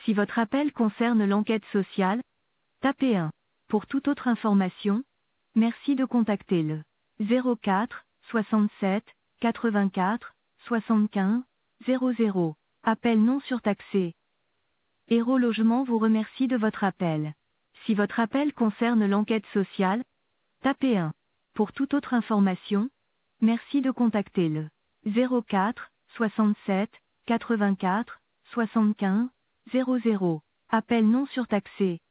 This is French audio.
Si votre appel concerne l'enquête sociale, tapez 1. Pour toute autre information, merci de contacter le 04 67 84 75 00. Appel non surtaxé. Héros Logement vous remercie de votre appel. Si votre appel concerne l'enquête sociale, tapez 1. Pour toute autre information, merci de contacter le 04 67 84 75 00. Appel non surtaxé.